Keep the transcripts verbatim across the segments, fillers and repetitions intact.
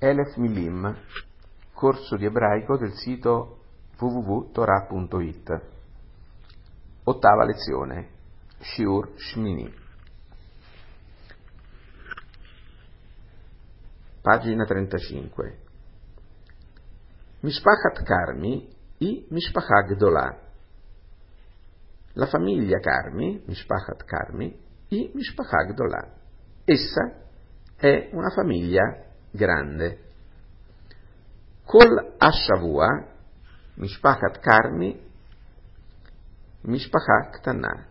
Elef Milim, corso di ebraico del sito w w w punto torah punto i t. Ottava lezione, Shiur Shmini. Pagina trentacinque. Mishpachat Carmi i Mishpachah Gdolah. La famiglia Carmi, Mishpachat Carmi, i Mishpachah Gdolah. Essa è una famiglia grande. Kol Ashavua, Mishpachat Carmi, Mishpachah Ktanah.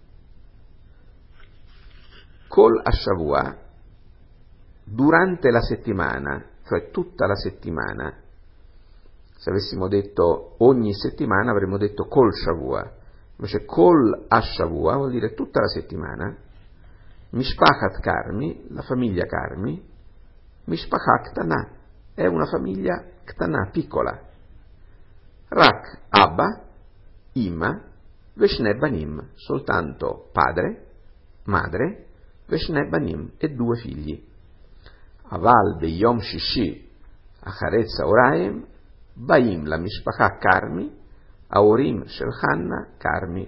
Kol Ashavua, durante la settimana, cioè tutta la settimana. Se avessimo detto ogni settimana avremmo detto Kol Shavua, invece Kol Ashavua vuol dire tutta la settimana. Mishpachat Carmi, la famiglia Carmi, Mishpachah Ktanah, è una famiglia Ktanah, piccola. Rak Abba, Ima, Veshne Banim, soltanto padre, madre, Veshne Banim e due figli. Aval Beyom Shishi, Acharetz Oraim, Baim la Mishpachah Carmi, Aorim Shel Hanna Carmi.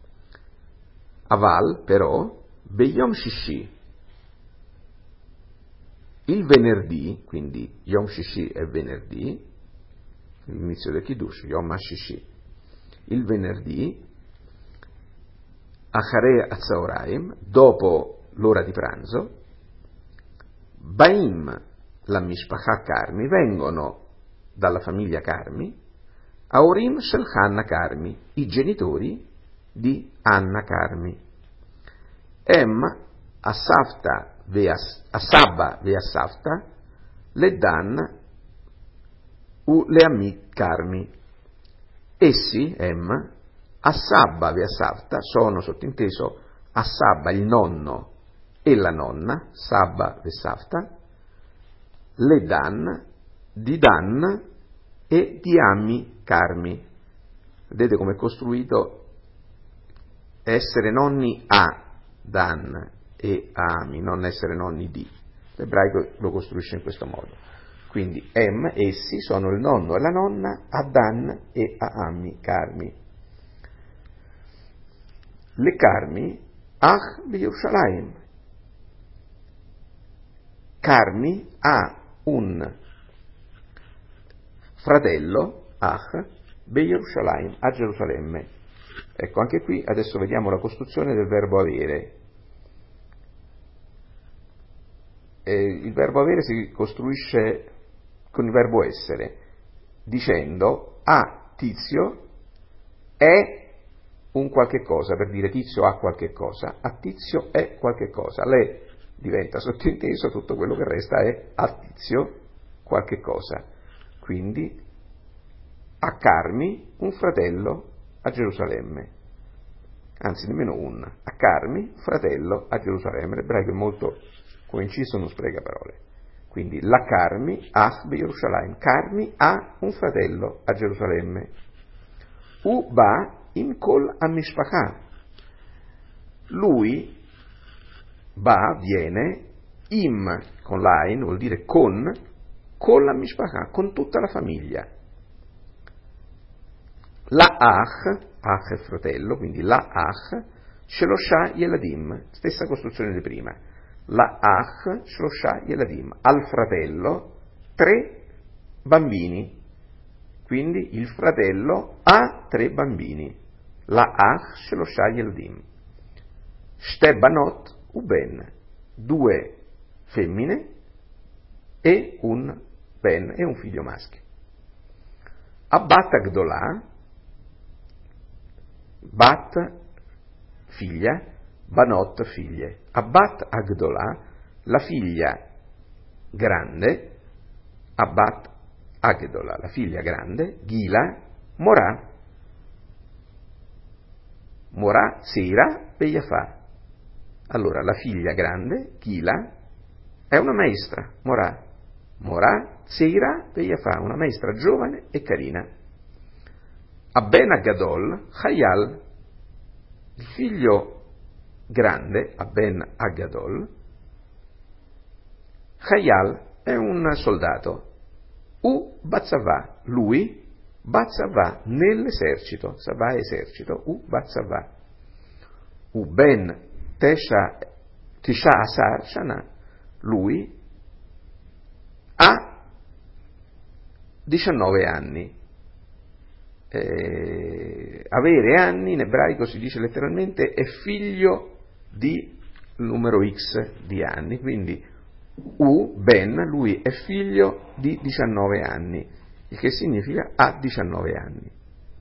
Aval, però, Beyom Shishi, il venerdì, quindi Yom Shishi è venerdì, l'inizio del Kiddush, Yom HaShishi, il venerdì, Acharei Atzaoraim, dopo l'ora di pranzo, Baim, la Mishpachah Carmi, vengono dalla famiglia Carmi, Aorim Shel Hanna Carmi, i genitori di Anna Carmi. Em Asafta Asabba ve Asafta Ledan u Leammi Carmi. Essi, Em, Asabba ve Asafta, sono sottinteso Asabba il nonno e la nonna, Sabba ve Safta, Ledan di Dan e di Ammi Carmi. Vedete come è costruito? Essere nonni a Dan e a Ami, non essere nonni di. L'ebraico lo costruisce in questo modo. Quindi Em, essi sono il nonno e la nonna a Dan e a Ammi Carmi. Le Carmi Ach B'Yerushalayim. Carmi ha un fratello, Ach, B'Yerushalayim, a Gerusalemme. Ecco, anche qui adesso vediamo la costruzione del verbo avere. Eh, il verbo avere si costruisce con il verbo essere, dicendo a Tizio è un qualche cosa, per dire Tizio ha qualche cosa, a Tizio è qualche cosa, le diventa sottinteso, tutto quello che resta è a Tizio qualche cosa. Quindi a Carmi un fratello a Gerusalemme, anzi nemmeno un, a Carmi fratello a Gerusalemme. L'ebraico è molto coinciso, non spreca parole. Quindi la Carmi Ach B'Yerushalayim, Carmi ha un fratello a Gerusalemme. U ba in kol amishpachah, lui ba viene im con l'ain, vuol dire con, con la mishpachah, con tutta la famiglia. La ach, ach è fratello, quindi la ach, shelosha yeladim, stessa costruzione di prima. La ach, shelosha yeladim, al fratello tre bambini. Quindi il fratello ha tre bambini. La ach shelosha yeladim. Shte banot uben, due femmine e un ben, e un figlio maschio. Abbat Agdolah, Bat figlia, Banot figlie. Abbat Agdolah, la figlia grande, Abbat Agdolah, la figlia grande, Gila, Morah, Morah Seira Beyafà. Allora la figlia grande, Gila, è una maestra, Morah, Morah Seira Beyafà, una maestra giovane e carina. Abben Agadol, Chayal, il figlio grande, Abben Agadol, Chayal è un soldato. U Batzavà, lui, Batzavà, nell'esercito, Savà è esercito, U Batzavà. U Ben Tesha, Tisha Asar Shana, lui ha diciannove anni. Eh, avere anni in ebraico si dice letteralmente è figlio di numero X di anni, quindi U, Ben, lui è figlio di diciannove anni, il che significa ha diciannove anni.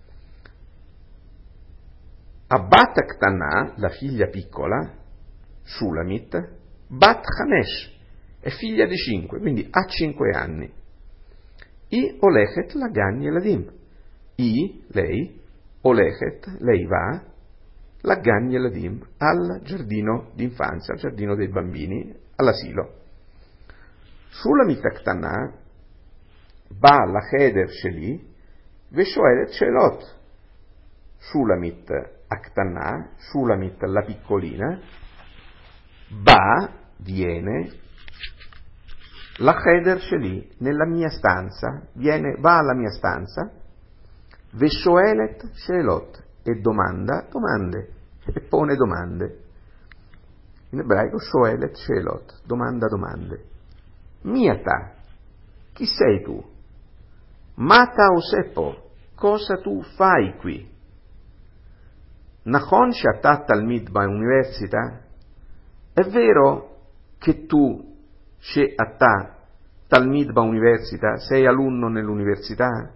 Abat Ktana, la figlia piccola, Shulamit, Bat Hanesh, è figlia di cinque, quindi ha cinque anni. I Olechet Lagan Yeladim, I, lei, Olechet, lei va, Lagan Yeladim, al giardino d'infanzia, al giardino dei bambini, all'asilo. Shulamit Ktana, Ba la Cheder Sheli, Veshoelet Shelot. Shulamit Ktana, Shulamit la piccolina, va, viene, la Cheder Sheli, nella mia stanza, viene, va alla mia stanza, Veshoelet Shelot, e domanda domande, e pone domande. In ebraico Shoelet Shelot, domanda domande. Miata, chi sei tu? Mata Osepo, cosa tu fai qui? Nachon she'ata talmid ba'università? È vero che tu, she'ata talmid ba'università, sei alunno nell'università?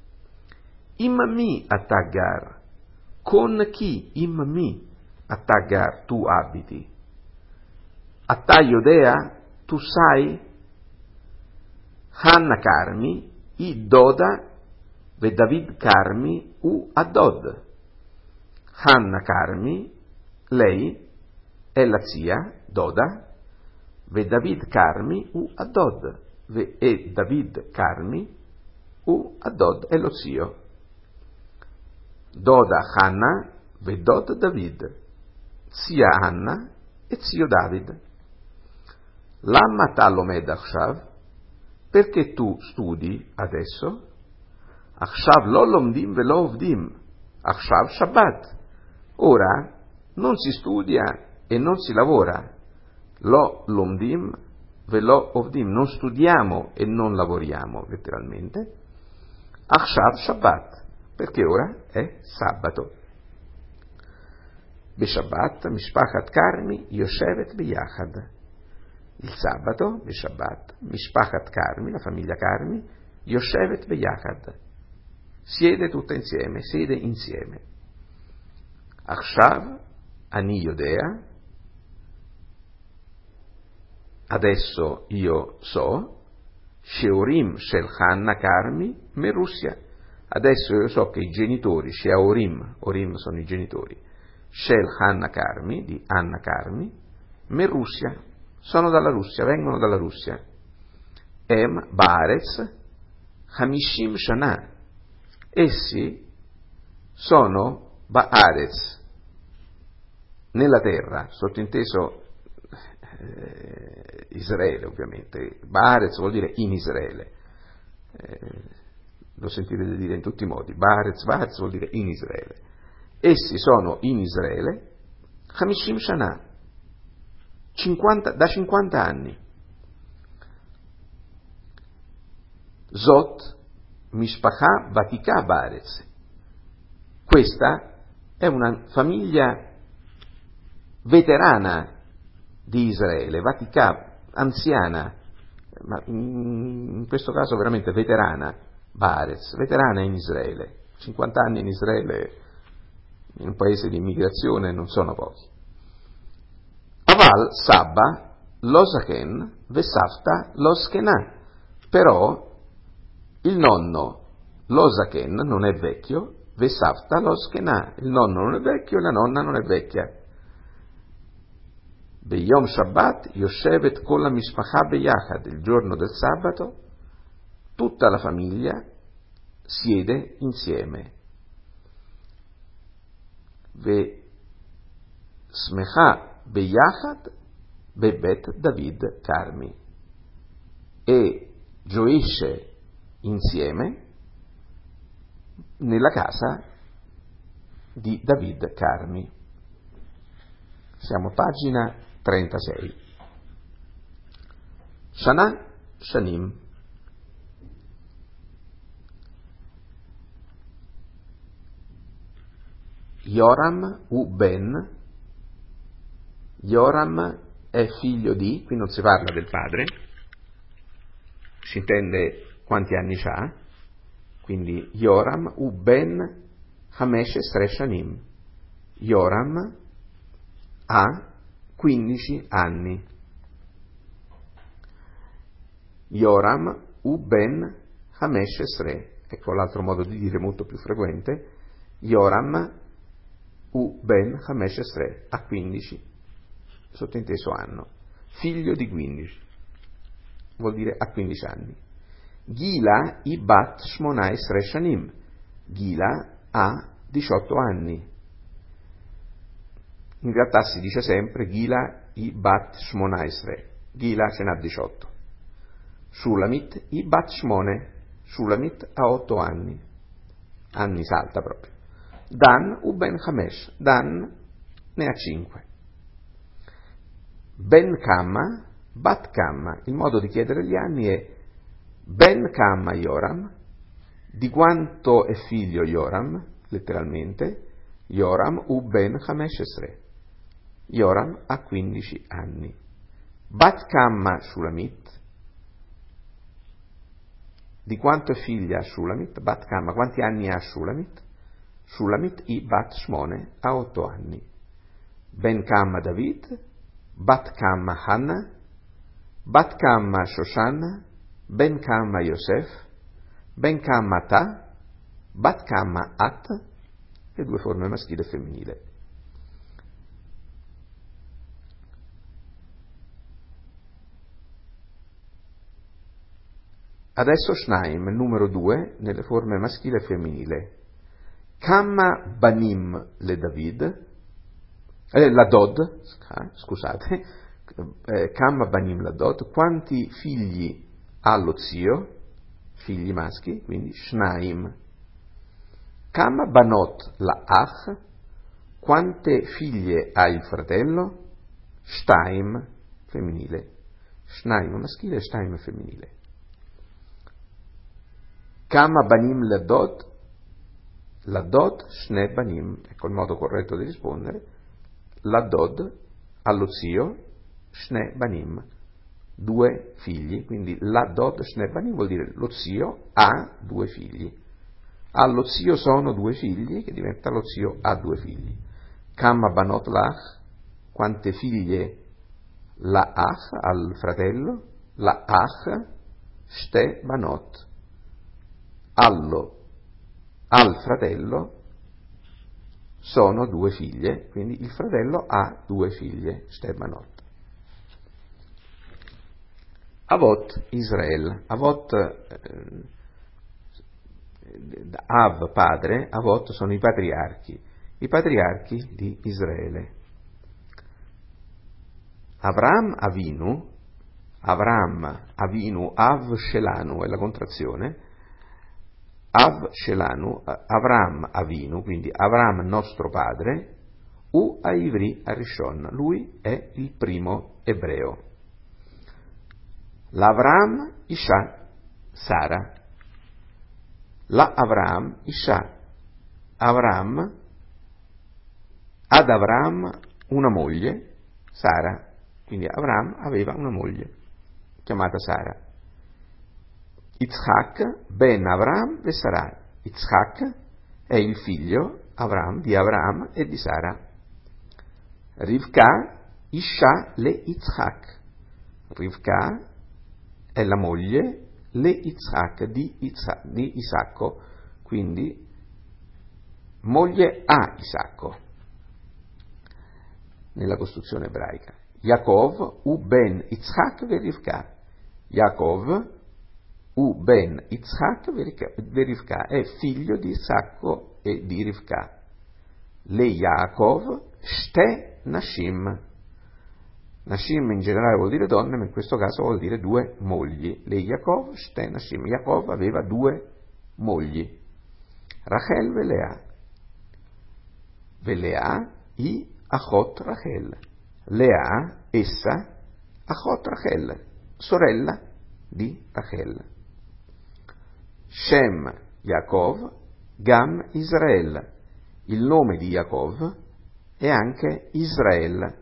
Immi attagar, con chi immi attagar tu abiti? Atta Yodea, tu sai? Hanna Carmi, i Doda, ve David Carmi, u Adod. Hanna Carmi, lei, è la zia, Doda, ve David Carmi, u Adod, ve e David Carmi, u Adod è lo zio. Doda Hanna, ve Dod David, zia Anna e zio David. Lamma Talomed Achshav, perché tu studi adesso? Achshav lo lomdim ve lo ovdim, Achshav Shabbat. Ora non si studia e non si lavora. Lo lomdim ve lo ovdim, non studiamo e non lavoriamo, letteralmente. Achshav Shabbat, perché ora è sabato. Beshabbat, Mishpachat Carmi, Yoshevet Beyachad. Il sabato, Beshabbat, Mishpachat Carmi, la famiglia Carmi, Yoshevet Beyachad, siede tutta insieme, siede insieme. Achshav, Ani Yodea, adesso io so, Sheorim Shel Hanna Carmi, me Russia, adesso io so che i genitori, Sheorim, Orim sono i genitori, Shel Hanna Carmi, di Anna Carmi, me Russia, sono dalla Russia, vengono dalla Russia. Em Baaretz Hamishim Shana, essi sono Baaretz, nella terra, sottinteso eh, Israele ovviamente. Baaretz vuol dire in Israele, eh, lo sentirete dire in tutti i modi. Baaretz, Baaretz vuol dire in Israele. Essi sono in Israele, Hamishim Shana, cinquanta, da cinquanta anni. Zot Mishpacha Vatika Baaretz. Questa è una famiglia veterana di Israele, Vatika, anziana, ma in questo caso veramente veterana, Baaretz, veterana in Israele. cinquanta anni in Israele, in un paese di immigrazione, non sono pochi. Aval Sabba lo Zaken Vesafta lo Skena, però il nonno lo Zaken non è vecchio, Vesafta lo Skena, il nonno non è vecchio e la nonna non è vecchia. Beyom Shabbat Yoshevet Kol HaMishpacha Beyachad, il giorno del sabato tutta la famiglia siede insieme. Ve Smecha Beyachad Bebet David Carmi, e gioisce insieme nella casa di David Carmi. Siamo a pagina trentasei. Shana Shanim. Yoram u Ben. Yoram è figlio di, qui non si parla del padre, si intende quanti anni ha, quindi Yoram u Ben Hamesh Esrei Shanim. Yoram ha quindici anni. Yoram u Ben Hamesh Esrei. Ecco l'altro modo di dire molto più frequente. Yoram u Ben Hamesh Esrei, a quindici, sottinteso anno. Figlio di quindici, vuol dire a quindici anni. Gila i bat shmona esrei shanim. Gila ha diciotto anni. In realtà si dice sempre Gila i bat shmona esrei. Gila ce n'ha diciotto. Shulamit i bat shmone. Shulamit ha otto anni. Anni salta proprio. Dan u Ben Hamesh. Dan ne ha cinque. Ben Kamma, Bat Kamma. Il modo di chiedere gli anni è Ben Kamma Yoram. Di quanto è figlio Yoram, letteralmente, Yoram u Ben Hamesh Esrei. Yoram ha quindici anni. Bat Kamma Shulamit. Di quanto è figlia Shulamit? Bat Kamma. Quanti anni ha Shulamit? Shulamit i Bat Shmone, ha otto anni. Ben Kamma David, Bat Kamma Hanna, Bat Kamma Shoshanna, Ben Kamma Yosef, Ben Kamma Ta, Bat Kamma At, le due forme maschile e femminile. Adesso Shnaim, numero due, nelle forme maschile e femminile. Kamma Banim le David, eh, la Dod, scusate, eh, Kamma Banim la Dod, quanti figli ha lo zio, figli maschi, quindi Shnaim. Kamma Banot la Ach, quante figlie ha il fratello? Shtaim, femminile. Shnaim maschile, Shtaim femminile. Kamma Banim la Dod, la Dod Shne Banim, ecco il modo corretto di rispondere. La Dod allo zio Shne Banim, due figli, quindi la Dod Shne Banim vuol dire lo zio ha due figli. Allo zio sono due figli, che diventa lo zio ha due figli. Kamma Banot Lach, quante figlie la Ach al fratello? La Ach Shte Banot, allo al fratello sono due figlie, quindi il fratello ha due figlie, Shte-Banot. Avot Israel, Avot eh, Av padre, Avot sono i patriarchi, i patriarchi di Israele. Avram Avinu, Avram Avinu, Av Shelanu è la contrazione. Av Shelanu, Avram Avinu, quindi Avram nostro padre, U Aivri Arishon, lui è il primo ebreo. L'Avram Isha Sara, la Avram Isha, Avram, ad Avram una moglie, Sara, quindi Avram aveva una moglie chiamata Sara. Yitzhak ben Avram e Sarai. Yitzhak è il figlio Avram di Avram e di Sara. Rivka Isha le Yitzhak. Rivka è la moglie le Yitzhak di, Yitzhak, di Isacco, quindi moglie a Isacco nella costruzione ebraica. Yaakov u ben Yitzhak ve Rivka. Yaakov U ben Yitzhak ve Rivka è figlio di Isacco e di Rivka. Le Yaakov Shte Nashim. Nashim in generale vuol dire donne, ma in questo caso vuol dire due mogli. Le Yaakov, Shte Nashim. Yaakov aveva due mogli, Rachel e Lea. Velea i Achot Rachel. Lea, essa, Achot Rachel, sorella di Rachel. Shem Yaakov, Gam Israel. Il nome di Yaakov è anche Israel.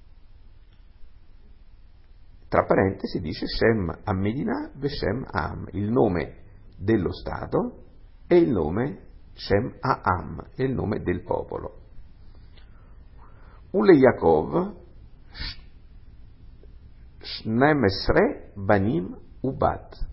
Tra parentesi dice Shem Amedina Veshem Am, il nome dello Stato e il nome Shem Am, è il nome del popolo. Ule Yaakov Shnem Esre Banim Ubat.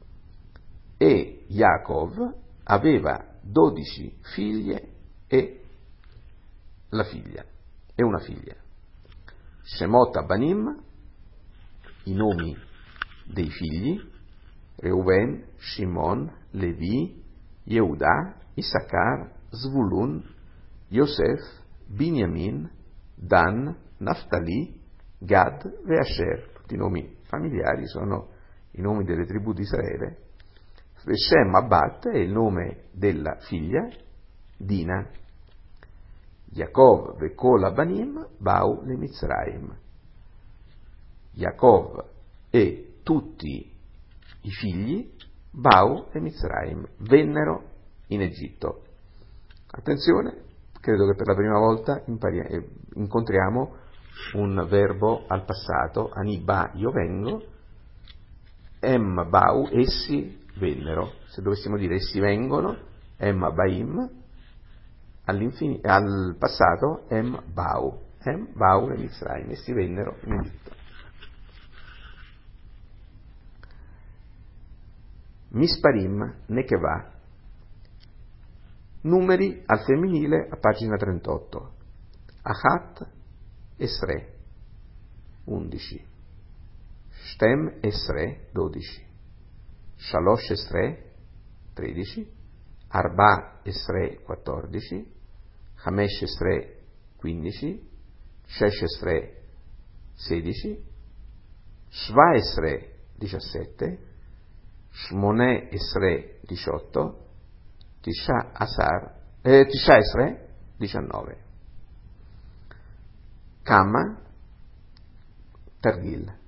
E Yaakov aveva dodici figlie e la figlia, e una figlia. Shemot Banim, i nomi dei figli: Reuven, Shimon, Levi, Yehuda, Issachar, Zvulun, Yosef, Binyamin, Dan, Naftali, Gad e Asher. Tutti i nomi familiari sono i nomi delle tribù di Israele. Shem Abbat è il nome della figlia, Dina. Yaakov vekol abanim bau le Mitzrayim. Yaakov e tutti i figli bau le Mitzrayim, vennero in Egitto. Attenzione, credo che per la prima volta impari- incontriamo un verbo al passato, ani ba, io vengo, em bau, essi vennero. Se dovessimo dire essi vengono, em baim, al passato em bau, em bau le Mitzrayim, essi vennero in Egitto. Misparim Nekeva, numeri al femminile a pagina trentotto. Achat Esre, undici. Shtem Esre, dodici. Shalosh Esre, tredici. Arba Esre, quattordici. Hamesh Esre, quindici. Shesh Esre, sedici. Shva Esre, diciassette. Shmone Esre, diciotto. Tisha Asar, eh, Tisha Esre, diciannove. Kama, Targil.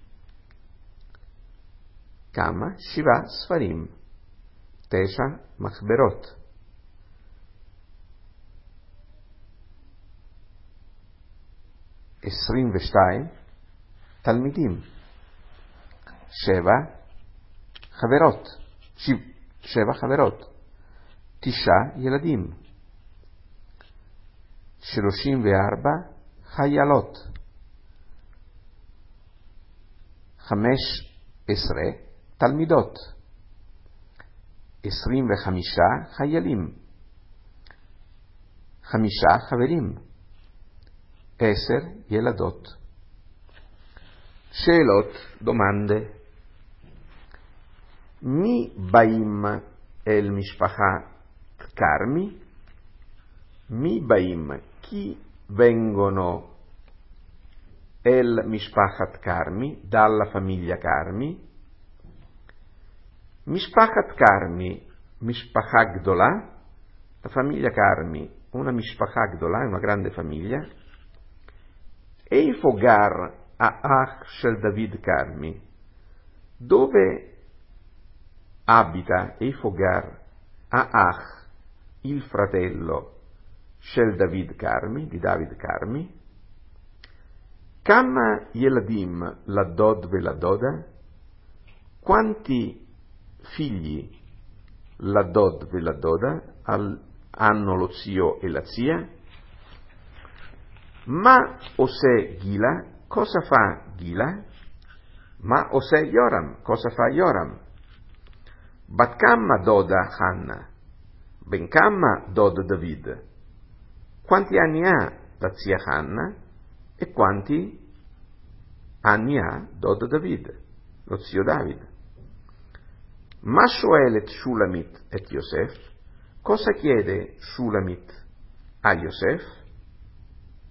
Kama, Shiva Sfarim. Tesha Machberot. Esrim Veshtaim, Talmidim. Sheva Chaverot, Sheva Chaverot. Tisha Yeladim. Sheloshim ve'arba Chayalot. Chamesh Esre Talmidot. Esrim ve'chamisha Chayalim. Chamisha Chaverim. Eser Yeladot. Sheelot, domande. Mi baim el mishpacha Carmi, mi baim, chi vengono el mishpachat Carmi, dalla famiglia Carmi. Mishpachat Carmi, mishpacha gdola, la famiglia Carmi, una mishpacha gdola, è una grande famiglia. Eifogar a Ach shel David Carmi, dove abita Eifogar a Ach, il fratello Shel David Carmi, di David Carmi. Kama Yeladim Ladod Veladoda, quanti figli Ladod Veladoda hanno lo zio e la zia? Ma Osè Gila, cosa fa Gila? Ma Osè Yoram, cosa fa Yoram? Batkamma Doda Hanna, Bencamma Dod David. Quanti anni ha la zia Hanna e quanti anni ha Dod David, lo zio David? Ma Shoelet Shulamit et Yosef, cosa chiede Shulamit a Yosef?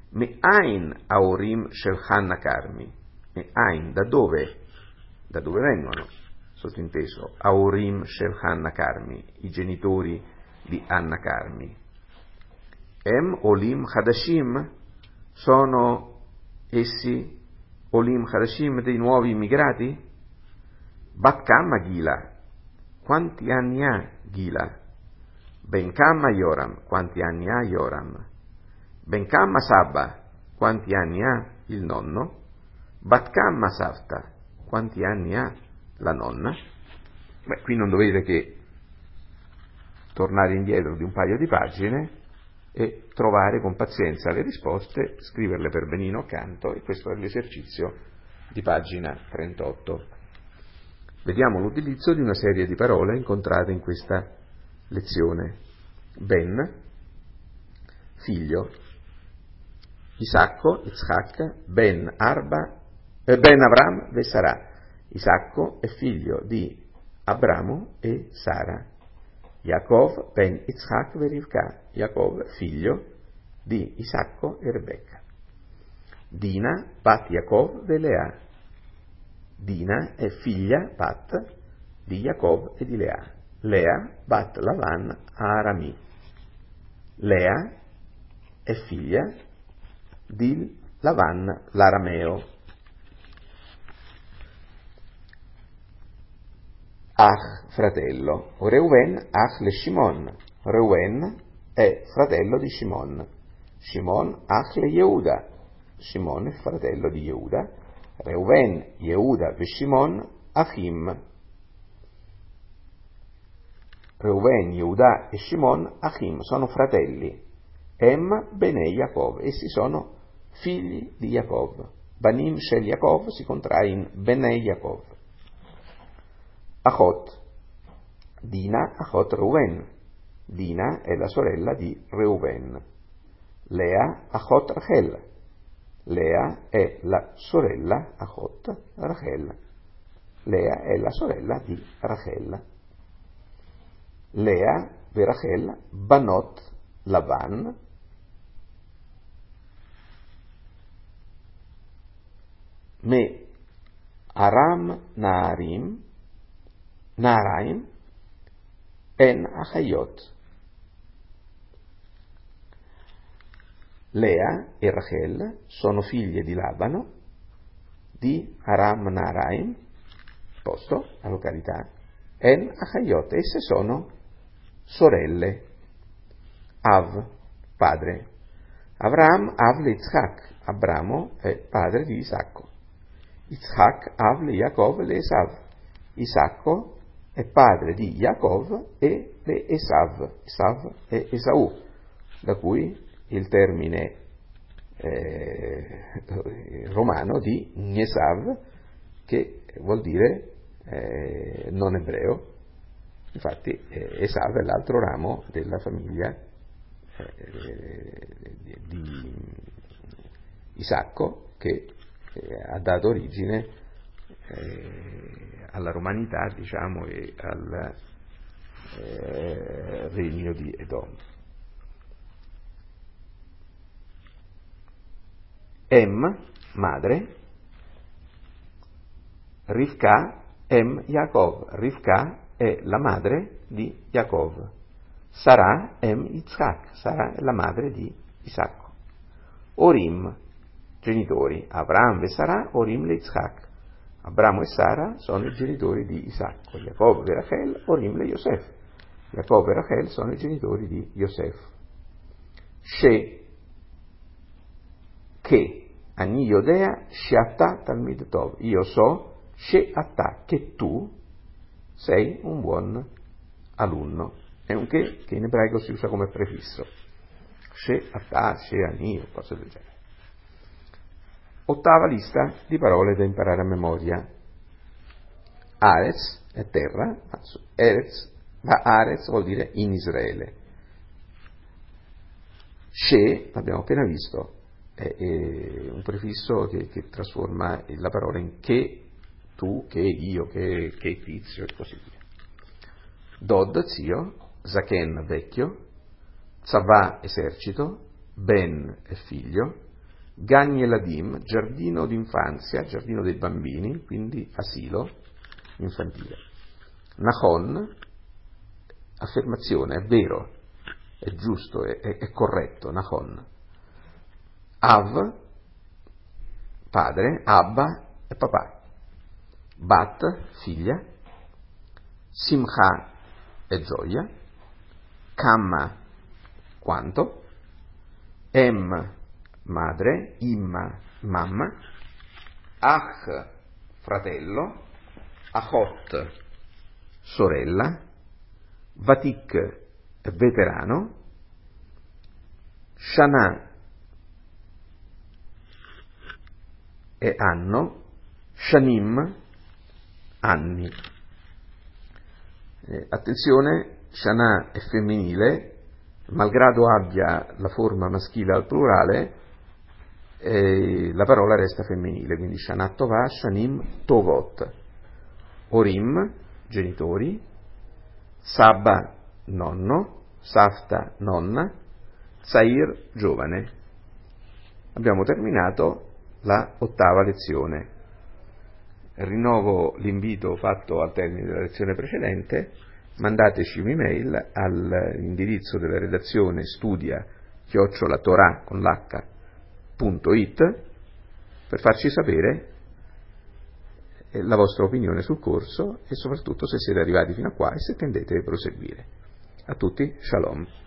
Me'ain Aorim Shel Hanna Carmi. Me'ain, da dove? Da dove vengono? Sottinteso, Aorim Shel Hanna Carmi, i genitori di Anna Carmi. Em Olim Hadashim, sono essi Olim Hadashim, dei nuovi immigrati? Bat Kamma Gila, quanti anni ha Gila? Ben Kamma Yoram, quanti anni ha Yoram? Ben Kamma Sabba, quanti anni ha il nonno? Bat Kamma Savta, quanti anni ha la nonna? Beh, qui non dovete che tornare indietro di un paio di pagine e trovare con pazienza le risposte, scriverle per benino accanto, e questo è l'esercizio di pagina trentotto. Vediamo l'utilizzo di una serie di parole incontrate in questa lezione. Ben, figlio, Isacco, Yitzhak, Ben Arba, eh, Ben Avram ve Sarà. Isacco è figlio di Abramo e Sara. Yaakov ben Yitzhak ve Rivka. Yaakov figlio di Isacco e Rebecca. Dina bat Yaakov ve Lea. Dina è figlia bat di Yaakov e di Lea. Lea bat Lavan a Arami. Lea è figlia di Lavan l'arameo. Ach, fratello. Reuven, Ach le Shimon. Reuven è fratello di Shimon. Shimon, Ach le Yehuda. Shimon è fratello di Yehuda. Reuven, Yehuda e Shimon, Achim. Reuven, Yehuda e Shimon, Achim, sono fratelli. Em, Bene Yaakov, essi sono figli di Yaakov. Banim Shel Yaakov si contrae in Bene Yaakov. Achot, Dina, Achot Reuven. Dina è la sorella di Reuven. Lea, Achot Rachel. Lea è la sorella, Achot Rachel. Lea è la sorella di Rachel. Lea ve Rachel, Banot Lavan. Me Aram Naarim. Naaraim en Achayot. Lea e Rachel sono figlie di Labano, di Aram Naaraim, posto, la località, en Achayot, esse sono sorelle. Av, padre. Avram av le Yitzhak, Abramo è padre di Isacco. Yitzhak av le Yaakov le Esav. Isacco è padre di Yaakov e le Esav, Esav e Esau, da cui il termine eh, romano di Gnesav, che vuol dire eh, non ebreo. Infatti eh, Esav è l'altro ramo della famiglia eh, di Isacco, che eh, ha dato origine eh, alla romanità, diciamo, e al eh, regno di Edom. Em, madre. Rivka, Em Yaakov. Rivka è la madre di Yaakov. Sarà, Em Yitzhak. Sarà è la madre di Isacco. Orim, genitori. Avram e Sarà, Orim le Yitzhak. Abramo e Sara sono i genitori di Isacco. Jacob e Rachel, Orim le Yosef. Jacob e Rachel sono i genitori di Yosef. She, che, Ani Yodea, She'ata Talmid Tov. Io so, She'ata, che tu sei un buon alunno. È un che che in ebraico si usa come prefisso. She'ata, She'ani, o cose del genere. Ottava lista di parole da imparare a memoria. Arez è terra, Erez, Arez vuol dire in Israele. She, l'abbiamo appena visto, è, è un prefisso che, che trasforma la parola in che, tu, che, io, che, che tizio e così via. Dod, zio, Zaken, vecchio, Tzavà, esercito, Ben è figlio, Gani Eladim, giardino d'infanzia, giardino dei bambini, quindi asilo infantile. Nachon, affermazione, è vero, è giusto, è, è, è corretto, Nachon. Av, padre, Abba è papà. Bat, figlia. Simcha è gioia. Kamma, quanto. Em, madre. Imma, mamma. Ach, fratello. Achot, sorella. Vatik, veterano. Shana è anno. Shanim, anni. Eh, attenzione, Shana è femminile, malgrado abbia la forma maschile al plurale, eh, la parola resta femminile, quindi Shana Tovah, Shanim Tovot. Orim, genitori. Sabba, nonno. Safta, nonna. Zair, giovane. Abbiamo terminato la ottava lezione. Rinnovo l'invito fatto al termine della lezione precedente: mandateci un'email all'indirizzo della redazione studia chiocciola torah con l'h punto it per farci sapere la vostra opinione sul corso e soprattutto se siete arrivati fino a qua e se tendete a proseguire. A tutti, shalom.